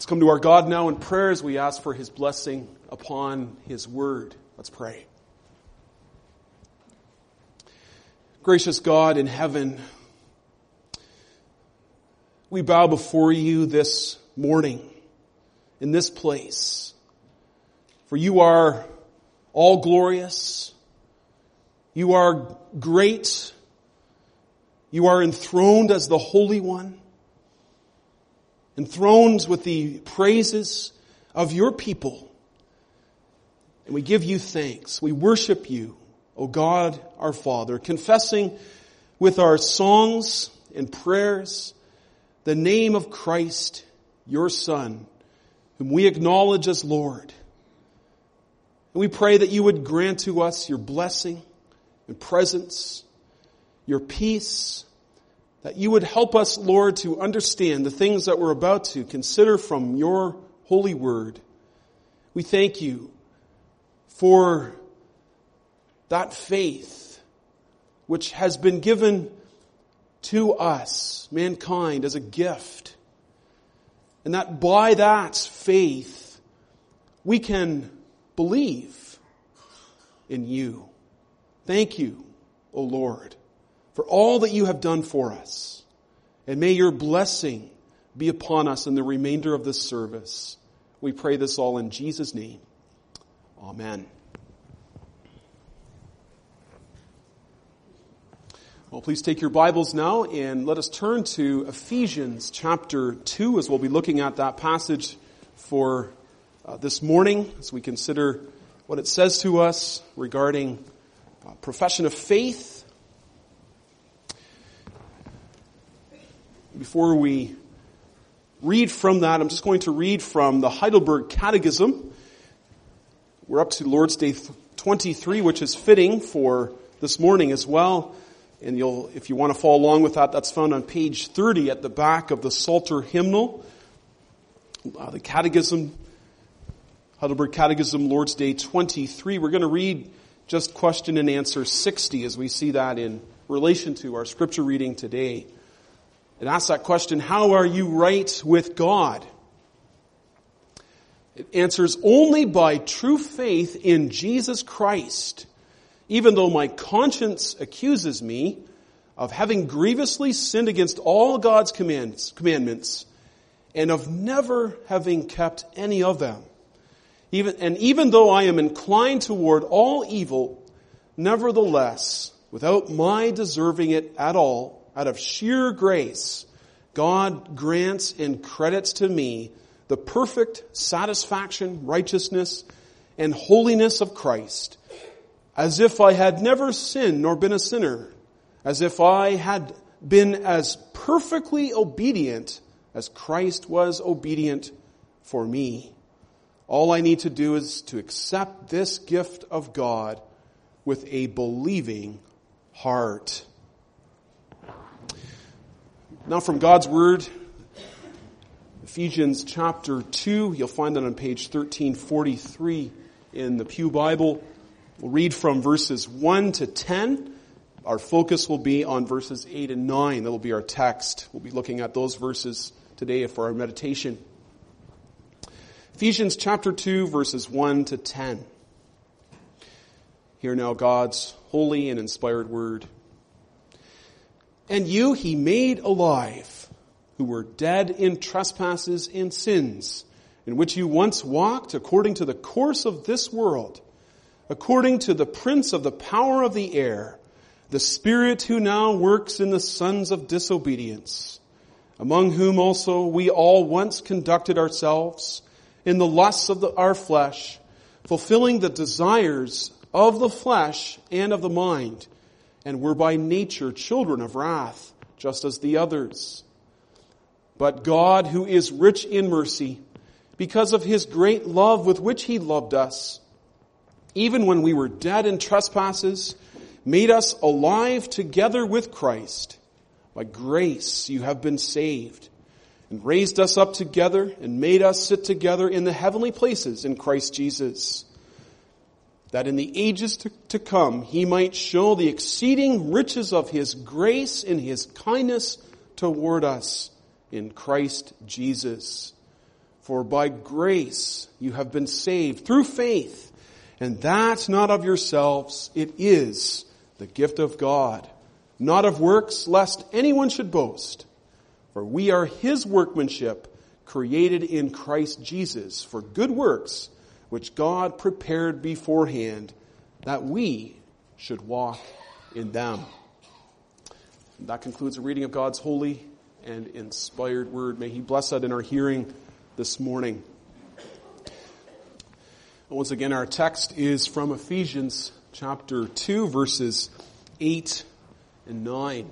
Let's come to our God now in prayer as we ask for His blessing upon His word. Let's pray. Gracious God in heaven, we bow before you this morning in this place. For you are all glorious. You are great. You are enthroned as the Holy One. Enthroned with the praises of your people. And we give you thanks. We worship you, O God, our Father, confessing with our songs and prayers the name of Christ, your Son, whom we acknowledge as Lord. And we pray that you would grant to us your blessing and presence, your peace, that you would help us, Lord, to understand the things that we're about to consider from your holy word. We thank you for that faith which has been given to us, mankind, as a gift. And that by that faith, we can believe in you. Thank you, O Lord, for all that you have done for us. And may your blessing be upon us in the remainder of this service. We pray this all in Jesus' name. Amen. Well, please take your Bibles now and let us turn to Ephesians chapter 2 as we'll be looking at that passage for this morning as we consider what it says to us regarding profession of faith. Before we read from that, I'm just going to read from the Heidelberg Catechism. We're up to Lord's Day 23, which is fitting for this morning as well. And if you want to follow along with that, that's found on page 30 at the back of the Psalter hymnal. The Catechism, Heidelberg Catechism, Lord's Day 23. We're going to read just question and answer 60 as we see that in relation to our scripture reading today. It asks that question, how are you right with God? It answers, only by true faith in Jesus Christ, even though my conscience accuses me of having grievously sinned against all God's commandments and of never having kept any of them. Even though I am inclined toward all evil, nevertheless, without my deserving it at all, out of sheer grace, God grants and credits to me the perfect satisfaction, righteousness, and holiness of Christ, as if I had never sinned nor been a sinner, as if I had been as perfectly obedient as Christ was obedient for me. All I need to do is to accept this gift of God with a believing heart. Now from God's Word, Ephesians chapter 2, you'll find that on page 1343 in the Pew Bible. We'll read from verses 1 to 10. Our focus will be on verses 8 and 9. That will be our text. We'll be looking at those verses today for our meditation. Ephesians chapter 2, verses 1 to 10. Hear now God's holy and inspired word. And you he made alive, who were dead in trespasses and sins, in which you once walked according to the course of this world, according to the prince of the power of the air, the spirit who now works in the sons of disobedience, among whom also we all once conducted ourselves in the lusts of our flesh, fulfilling the desires of the flesh and of the mind, and were by nature children of wrath, just as the others. But God, who is rich in mercy, because of his great love with which he loved us, even when we were dead in trespasses, made us alive together with Christ. By grace you have been saved, and raised us up together and made us sit together in the heavenly places in Christ Jesus, that in the ages to come he might show the exceeding riches of his grace in his kindness toward us in Christ Jesus. For by grace you have been saved through faith, and that not of yourselves, it is the gift of God, not of works, lest anyone should boast. For we are His workmanship, created in Christ Jesus for good works, which God prepared beforehand, that we should walk in them. And that concludes the reading of God's holy and inspired word. May He bless it in our hearing this morning. Once again, our text is from Ephesians chapter 2, verses 8 and 9.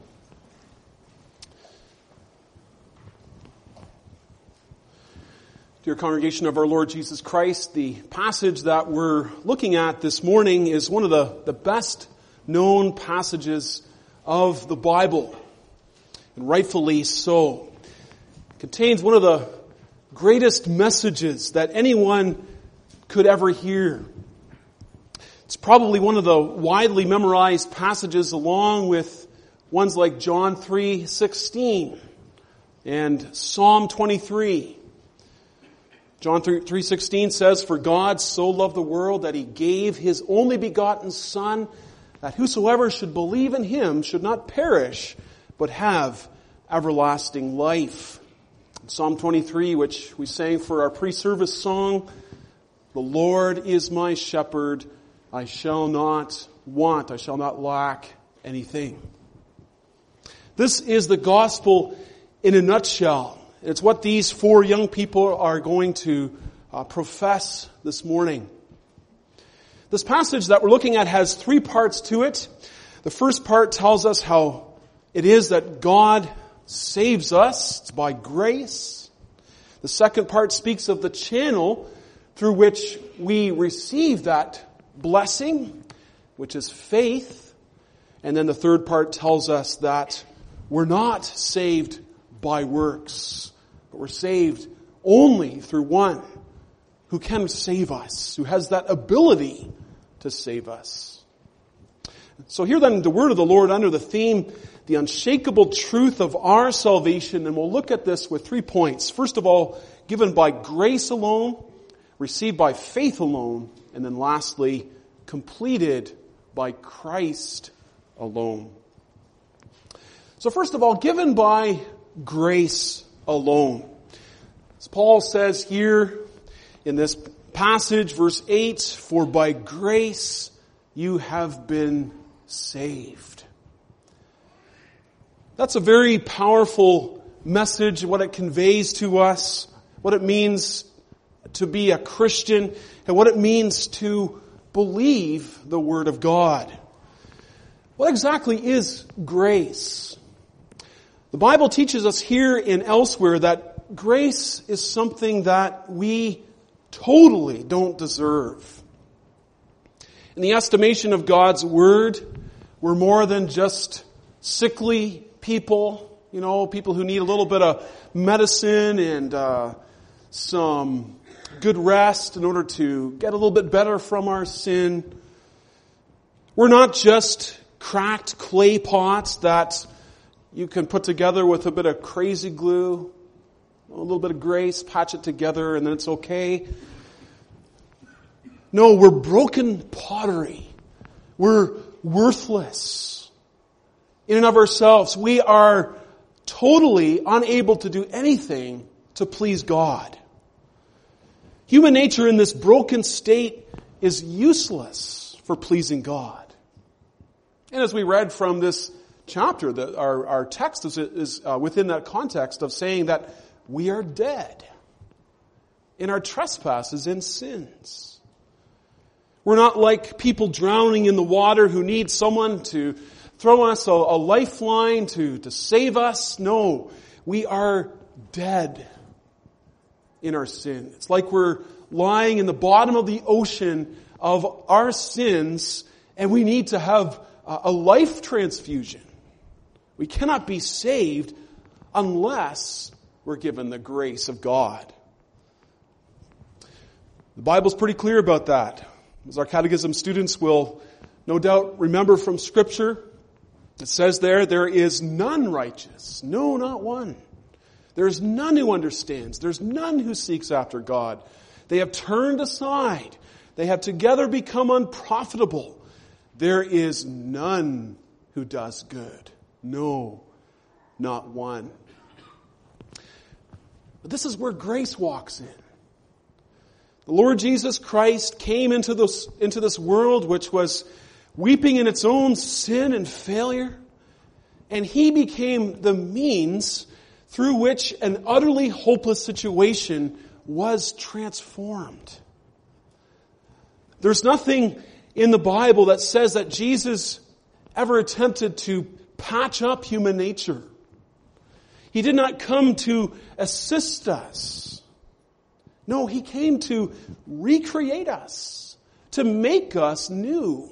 Dear congregation of our Lord Jesus Christ, the passage that we're looking at this morning is one of the best known passages of the Bible, and rightfully so. It contains one of the greatest messages that anyone could ever hear. It's probably one of the widely memorized passages, along with ones like John 3:16 and Psalm 23. John 3:16 says, "For God so loved the world that He gave His only begotten Son, that whosoever should believe in Him should not perish, but have everlasting life." Psalm 23, which we sang for our pre-service song, "The Lord is my shepherd, I shall not want, I shall not lack anything." This is the gospel in a nutshell. It's what these four young people are going to profess this morning. This passage that we're looking at has three parts to it. The first part tells us how it is that God saves us. It's by grace. The second part speaks of the channel through which we receive that blessing, which is faith. And then the third part tells us that we're not saved by works, but we're saved only through one who can save us, who has that ability to save us. So here then, the word of the Lord under the theme, the unshakable truth of our salvation, and we'll look at this with 3 points. First of all, given by grace alone, received by faith alone, and then lastly, completed by Christ alone. So first of all, given by grace alone. As Paul says here in this passage, verse 8, "For by grace you have been saved." That's a very powerful message, what it conveys to us, what it means to be a Christian, and what it means to believe the Word of God. What exactly is grace? The Bible teaches us here and elsewhere that grace is something that we totally don't deserve. In the estimation of God's Word, we're more than just sickly people, people who need a little bit of medicine and some good rest in order to get a little bit better from our sin. We're not just cracked clay pots that you can put together with a bit of crazy glue, a little bit of grace, patch it together, and then it's okay. No, we're broken pottery. We're worthless in and of ourselves. We are totally unable to do anything to please God. Human nature in this broken state is useless for pleasing God. And as we read from this chapter, our text is within that context of saying that we are dead in our trespasses and sins. We're not like people drowning in the water who need someone to throw us a lifeline to save us. No, we are dead in our sin. It's like we're lying in the bottom of the ocean of our sins, and we need to have a life transfusion. We cannot be saved unless we're given the grace of God. The Bible's pretty clear about that. As our catechism students will no doubt remember from Scripture, it says there is none righteous, no, not one. There's none who understands. There's none who seeks after God. They have turned aside. They have together become unprofitable. There is none who does good. No, not one. But this is where grace walks in. The Lord Jesus Christ came into this world which was weeping in its own sin and failure, and He became the means through which an utterly hopeless situation was transformed. There's nothing in the Bible that says that Jesus ever attempted to patch up human nature. He did not come to assist us. No, He came to recreate us, to make us new.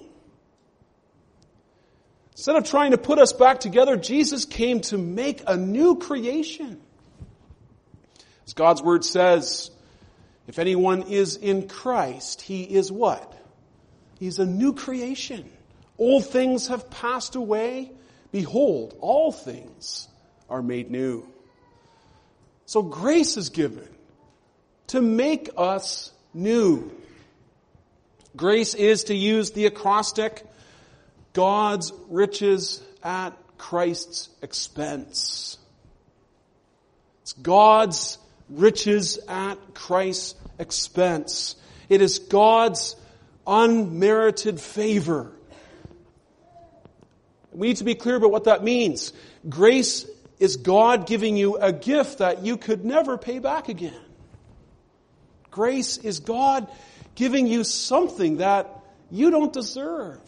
Instead of trying to put us back together, Jesus came to make a new creation. As God's Word says, if anyone is in Christ, he is what? He's a new creation. Old things have passed away. Behold, all things are made new. So grace is given to make us new. Grace is, to use the acrostic, God's riches at Christ's expense. It's God's riches at Christ's expense. It is God's unmerited favor. We need to be clear about what that means. Grace is God giving you a gift that you could never pay back again. Grace is God giving you something that you don't deserve.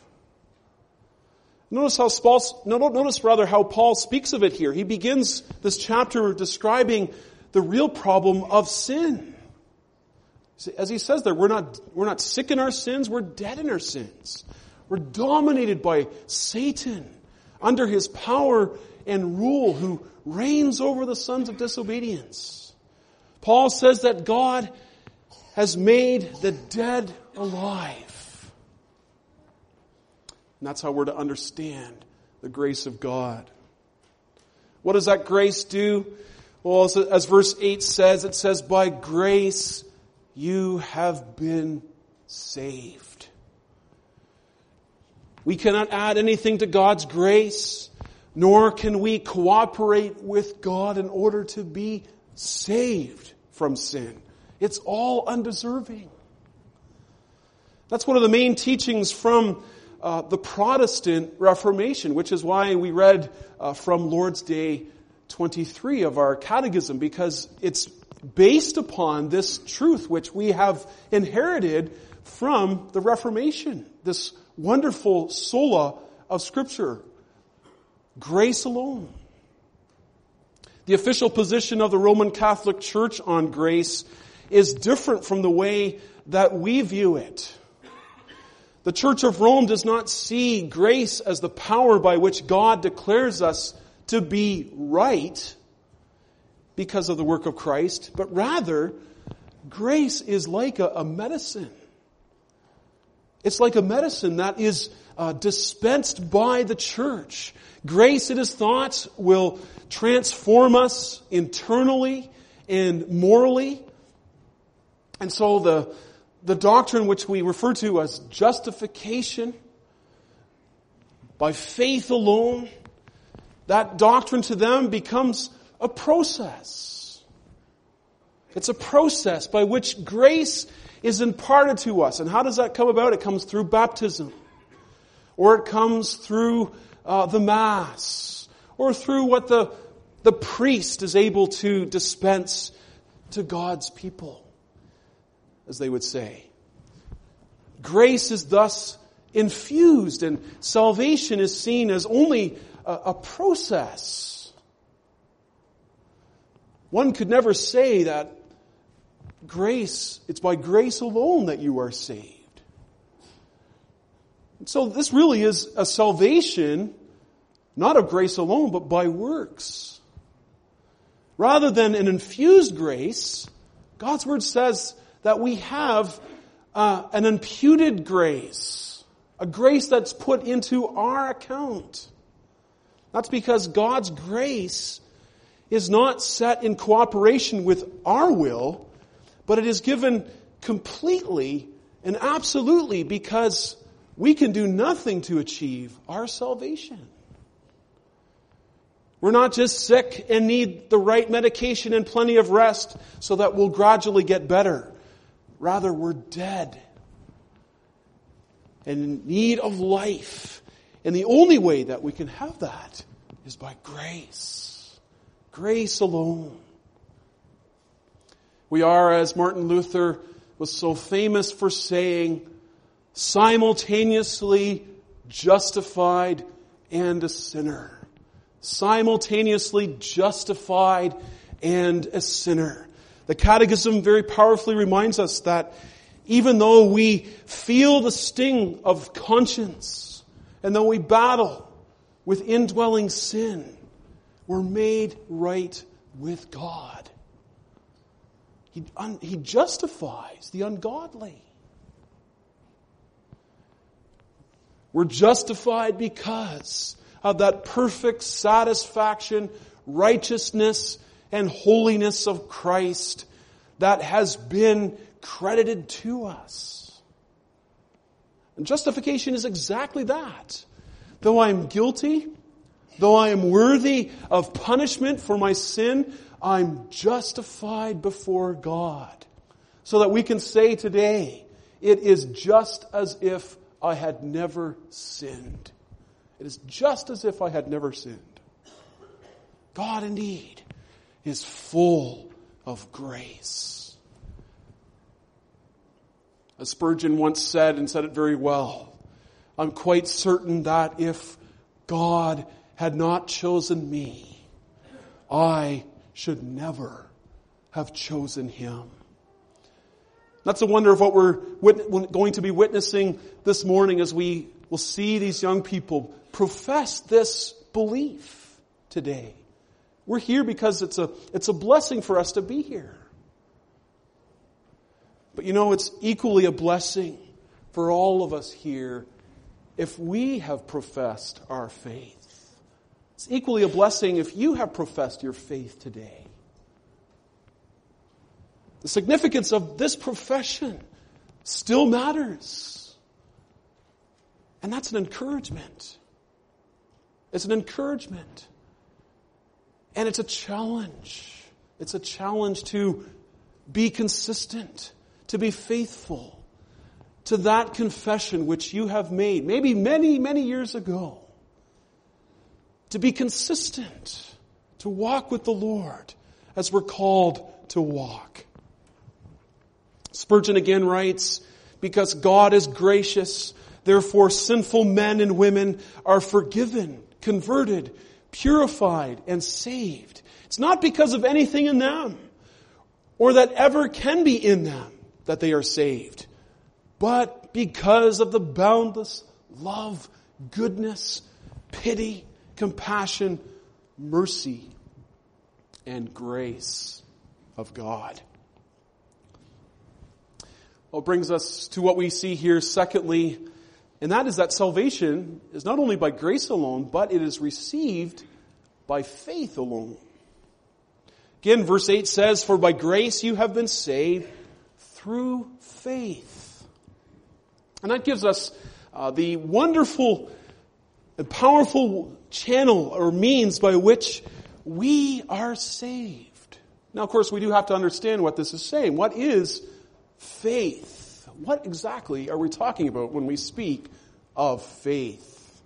Notice how Paul speaks of it here. He begins this chapter describing the real problem of sin. As he says there, we're not sick in our sins, we're dead in our sins. We're dominated by Satan under his power and rule, who reigns over the sons of disobedience. Paul says that God has made the dead alive. And that's how we're to understand the grace of God. What does that grace do? Well, as verse 8 says, it says, by grace you have been saved. We cannot add anything to God's grace, nor can we cooperate with God in order to be saved from sin. It's all undeserving. That's one of the main teachings from the Protestant Reformation, which is why we read from Lord's Day 23 of our catechism, because it's based upon this truth which we have inherited from the Reformation, this wonderful sola of Scripture. Grace alone. The official position of the Roman Catholic Church on grace is different from the way that we view it. The Church of Rome does not see grace as the power by which God declares us to be right because of the work of Christ, but rather, grace is like a medicine. It's like a medicine that is dispensed by the church. Grace, it is thought, will transform us internally and morally. And so the doctrine which we refer to as justification by faith alone, that doctrine to them becomes a process. It's a process by which grace is imparted to us. And how does that come about? It comes through baptism. Or it comes through the Mass. Or through what the priest is able to dispense to God's people, as they would say. Grace is thus infused, and salvation is seen as only a process. One could never say that it's by grace alone that you are saved. And so this really is a salvation, not of grace alone, but by works. Rather than an infused grace, God's Word says that we have an imputed grace, a grace that's put into our account. That's because God's grace is not set in cooperation with our will, but it is given completely and absolutely because we can do nothing to achieve our salvation. We're not just sick and need the right medication and plenty of rest so that we'll gradually get better. Rather, we're dead and in need of life. And the only way that we can have that is by grace. Grace alone. We are, as Martin Luther was so famous for saying, simultaneously justified and a sinner. Simultaneously justified and a sinner. The Catechism very powerfully reminds us that even though we feel the sting of conscience, and though we battle with indwelling sin, we're made right with God. He justifies the ungodly. We're justified because of that perfect satisfaction, righteousness, and holiness of Christ that has been credited to us. And justification is exactly that. Though I am guilty, though I am worthy of punishment for my sin, I'm justified before God. So that we can say today, it is just as if I had never sinned. It is just as if I had never sinned. God indeed is full of grace. As Spurgeon once said, and said it very well, I'm quite certain that if God had not chosen me, I should never have chosen Him. That's a wonder of what we're going to be witnessing this morning as we will see these young people profess this belief today. We're here because it's a blessing for us to be here. But it's equally a blessing for all of us here if we have professed our faith. It's equally a blessing if you have professed your faith today. The significance of this profession still matters. And that's an encouragement. It's an encouragement. And it's a challenge. It's a challenge to be consistent, to be faithful to that confession which you have made, maybe many, many years ago. To be consistent, to walk with the Lord as we're called to walk. Spurgeon again writes, because God is gracious, therefore sinful men and women are forgiven, converted, purified, and saved. It's not because of anything in them, or that ever can be in them, that they are saved, but because of the boundless love, goodness, pity, compassion, mercy, and grace of God. Well, it brings us to what we see here secondly, and that is that salvation is not only by grace alone, but it is received by faith alone. Again, verse 8 says, for by grace you have been saved through faith. And that gives us the wonderful and powerful channel or means by which we are saved. Now, of course, we do have to understand what this is saying. What is faith? What exactly are we talking about when we speak of faith?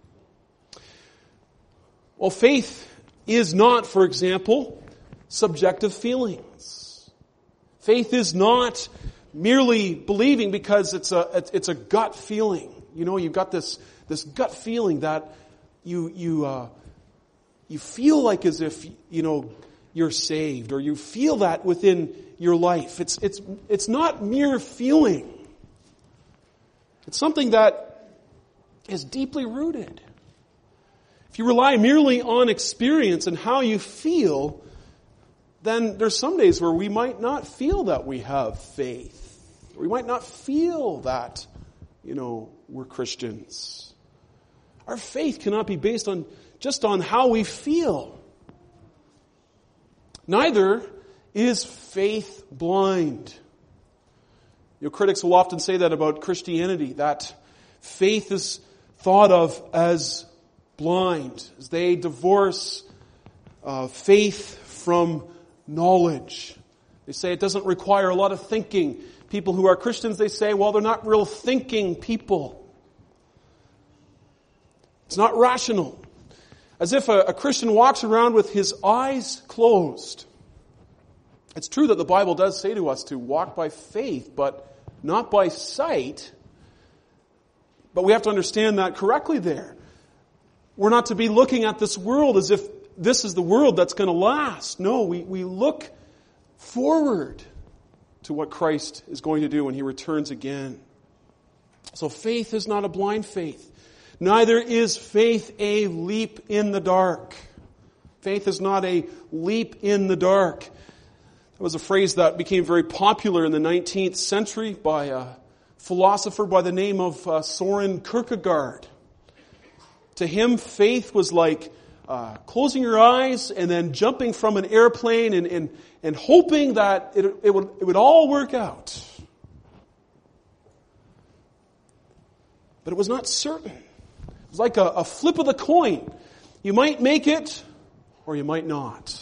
Well, faith is not, for example, subjective feelings. Faith is not merely believing because it's a gut feeling. You've got this gut feeling that you feel like as if you're saved, or you feel that within your life. It's not mere feeling. It's something that is deeply rooted. If you rely merely on experience and how you feel, then there's some days where we might not feel that we have faith. We might not feel that, we're Christians. Our faith cannot be based on just on how we feel. Neither is faith blind. Critics will often say that about Christianity, that faith is thought of as blind, as they divorce faith from knowledge. They say it doesn't require a lot of thinking. People who are Christians, they say, well, they're not real thinking people. It's not rational. As if a Christian walks around with his eyes closed. It's true that the Bible does say to us to walk by faith, but not by sight. But we have to understand that correctly there. We're not to be looking at this world as if this is the world that's going to last. No, we look forward to what Christ is going to do when He returns again. So faith is not a blind faith. Neither is faith a leap in the dark. Faith is not a leap in the dark. That was a phrase that became very popular in the 19th century by a philosopher by the name of Soren Kierkegaard. To him, faith was like closing your eyes and then jumping from an airplane and hoping that it would all work out. But it was not certain. It was like a flip of the coin. You might make it or you might not.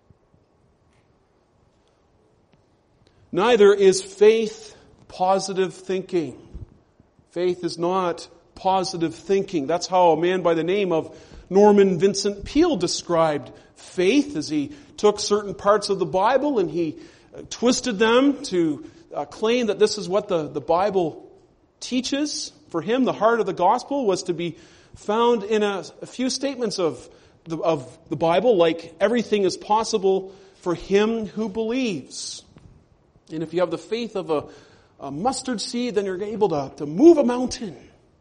Neither is faith positive thinking. Faith is not positive thinking. That's how a man by the name of Norman Vincent Peale described faith, as he took certain parts of the Bible and he twisted them to claim that this is what the Bible teaches. For him, the heart of the gospel was to be found in a few statements of the Bible, like everything is possible for him who believes. And if you have the faith of a mustard seed, then you're able to move a mountain.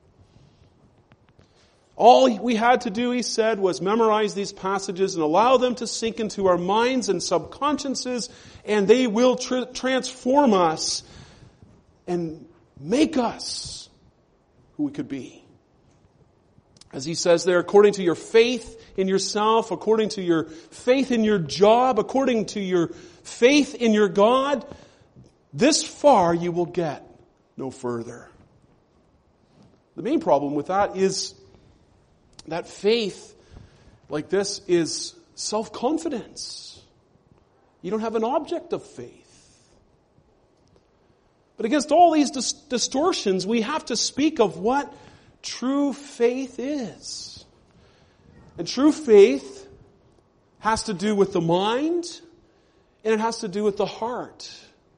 All we had to do, he said, was memorize these passages and allow them to sink into our minds and subconsciouses, and they will transform us and make us who we could be. As he says there, according to your faith in yourself, according to your faith in your job, according to your faith in your God, this far you will get, no further. The main problem with that is that faith like this is self-confidence. You don't have an object of faith. But against all these distortions, we have to speak of what true faith is. And true faith has to do with the mind, and it has to do with the heart.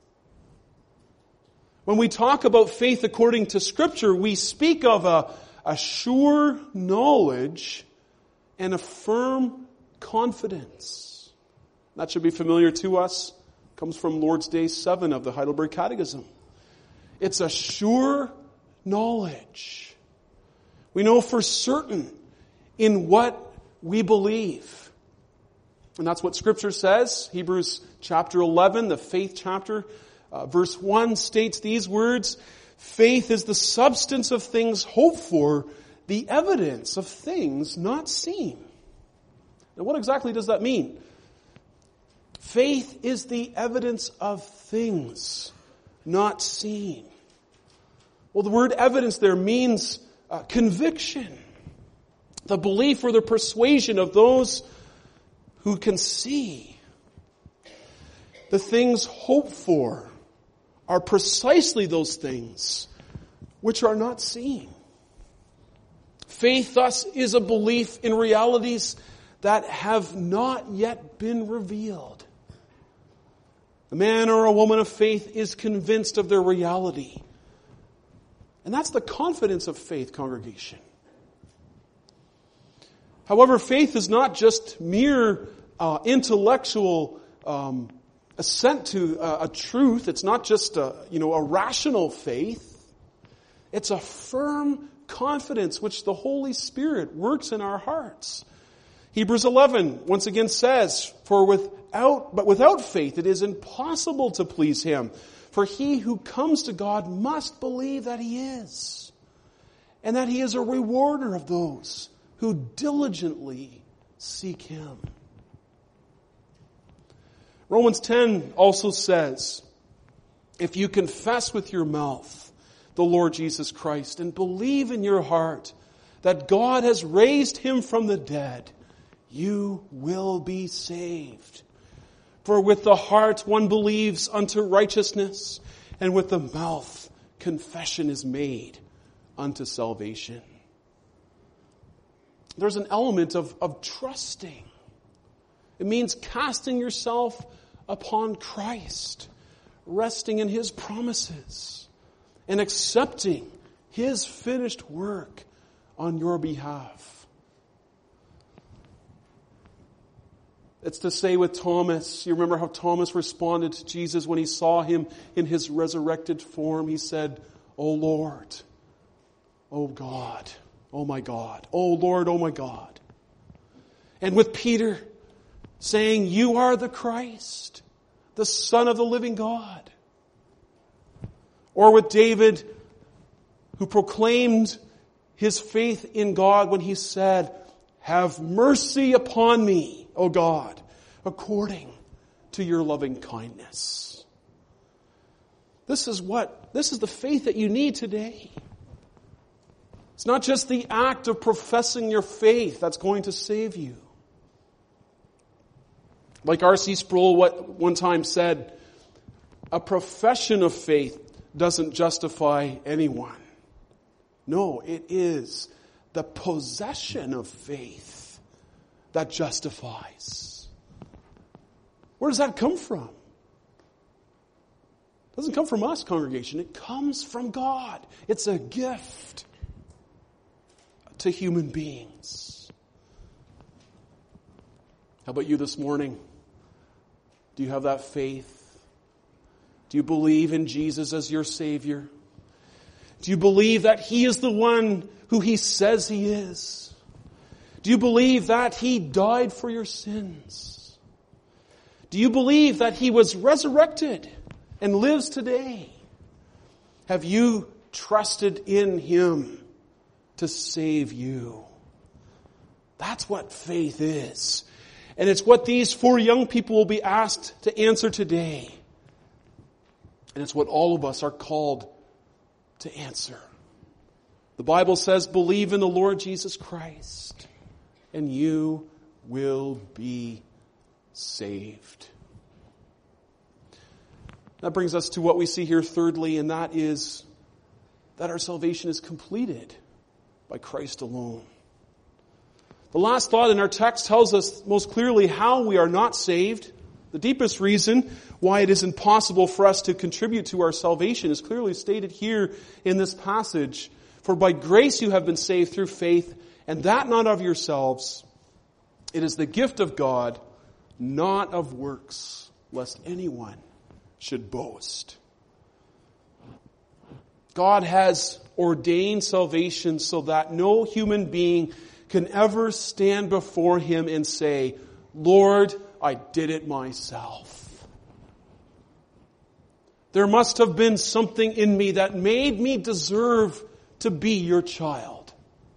When we talk about faith according to Scripture, we speak of a sure knowledge and a firm confidence. That should be familiar to us. It comes from Lord's Day 7 of the Heidelberg Catechism. It's a sure knowledge. We know for certain in what we believe. And that's what Scripture says. Hebrews chapter 11, the faith chapter, verse 1 states these words, faith is the substance of things hoped for, the evidence of things not seen. Now what exactly does that mean? Faith is the evidence of things not seen. Well, the word evidence there means conviction. The belief or the persuasion of those who can see. The things hoped for are precisely those things which are not seen. Faith, thus, is a belief in realities that have not yet been revealed. A man or a woman of faith is convinced of their reality. And that's the confidence of faith, congregation. However, faith is not just mere intellectual assent to a truth. It's not just a rational faith. It's a firm confidence which the Holy Spirit works in our hearts. Hebrews 11 once again says, but without faith it is impossible to please Him. For he who comes to God must believe that He is, and that He is a rewarder of those who diligently seek Him. Romans 10 also says, if you confess with your mouth the Lord Jesus Christ and believe in your heart that God has raised him from the dead, you will be saved. For with the heart one believes unto righteousness, and with the mouth confession is made unto salvation. There's an element of trusting. It means casting yourself upon Christ, resting in his promises, and accepting his finished work on your behalf. It's to say with Thomas, you remember how Thomas responded to Jesus when he saw him in his resurrected form. He said, "O Lord, O God, O my God, O Lord, O my God." And with Peter saying, "You are the Christ, the Son of the living God." Or with David, who proclaimed his faith in God when he said, "Have mercy upon me, O God, according to your loving kindness." This is the faith that you need today. It's not just the act of professing your faith that's going to save you. Like R.C. Sproul one time said, a profession of faith doesn't justify anyone. No, it is the possession of faith that justifies. Where does that come from? It doesn't come from us, congregation. It comes from God. It's a gift to human beings. How about you this morning? Do you have that faith? Do you believe in Jesus as your Savior? Do you believe that He is the one who He says He is? Do you believe that He died for your sins? Do you believe that He was resurrected and lives today? Have you trusted in Him to save you? That's what faith is. And it's what these 4 young people will be asked to answer today. And it's what all of us are called to answer. The Bible says, believe in the Lord Jesus Christ, and you will be saved. That brings us to what we see here thirdly, and that is that our salvation is completed by Christ alone. The last thought in our text tells us most clearly how we are not saved. The deepest reason why it is impossible for us to contribute to our salvation is clearly stated here in this passage. For by grace you have been saved through faith, and that not of yourselves. It is the gift of God, not of works, lest anyone should boast. God has ordained salvation so that no human being can ever stand before Him and say, "Lord, I did it myself." There must have been something in me that made me deserve to be your child.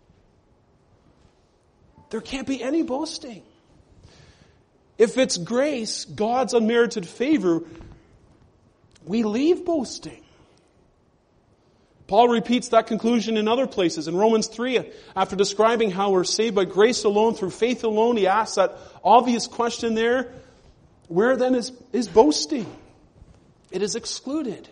There can't be any boasting. If it's grace, God's unmerited favor, we leave boasting. Paul repeats that conclusion in other places. In Romans 3, after describing how we're saved by grace alone, through faith alone, he asks that obvious question there, where then is boasting? It is excluded.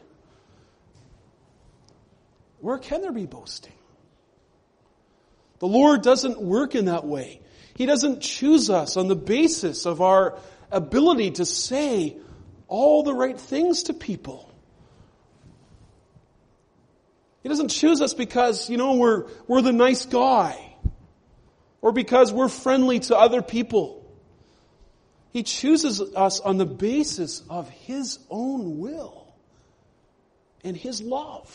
Where can there be boasting? The Lord doesn't work in that way. He doesn't choose us on the basis of our ability to say all the right things to people. He doesn't choose us because, we're the nice guy, or because we're friendly to other people. He chooses us on the basis of His own will and His love.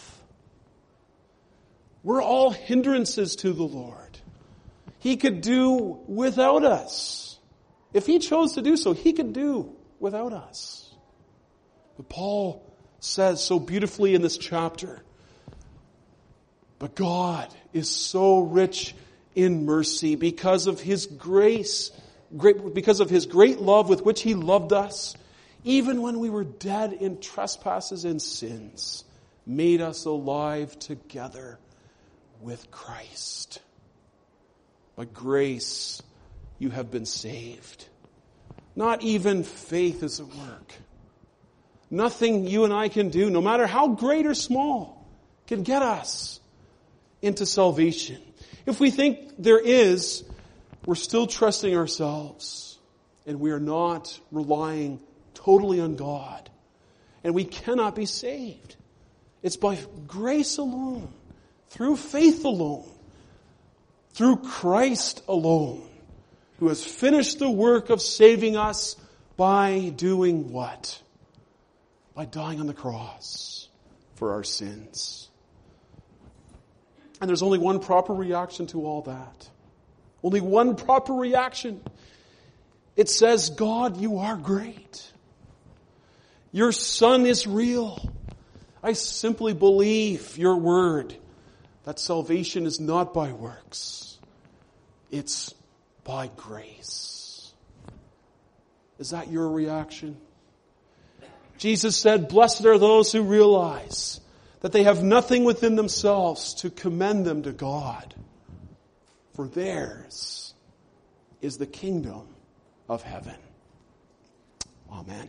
We're all hindrances to the Lord. He could do without us. If He chose to do so, He could do without us. But Paul says so beautifully in this chapter, but God is so rich in mercy because of His grace, because of His great love with which He loved us. even when we were dead in trespasses and sins, made us alive together with Christ. By grace you have been saved. Not even faith is at work. Nothing you and I can do, no matter how great or small, can get us into salvation. If we think there is, we're still trusting ourselves, and we are not relying totally on God. And we cannot be saved. It's by grace alone, through faith alone, through Christ alone, who has finished the work of saving us by doing what? By dying on the cross for our sins. And there's only one proper reaction to all that. Only one proper reaction. It says, God, you are great. Your Son is real. I simply believe your word that salvation is not by works. It's by grace. Is that your reaction? Jesus said, blessed are those who realize that they have nothing within themselves to commend them to God, for theirs is the kingdom of heaven. Amen.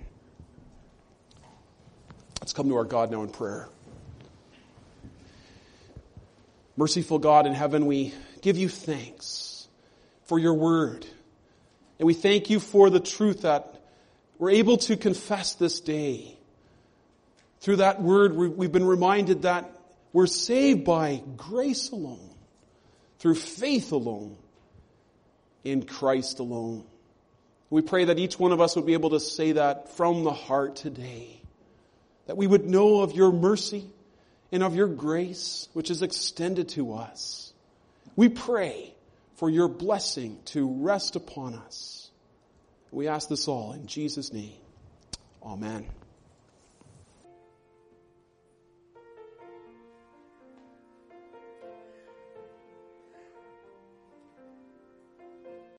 Let's come to our God now in prayer. Merciful God in heaven, we give you thanks for your word. And we thank you for the truth that we're able to confess this day. Through that word, we've been reminded that we're saved by grace alone, through faith alone, in Christ alone. We pray that each one of us would be able to say that from the heart today. That we would know of your mercy and of your grace, which is extended to us. We pray for your blessing to rest upon us. We ask this all in Jesus' name. Amen.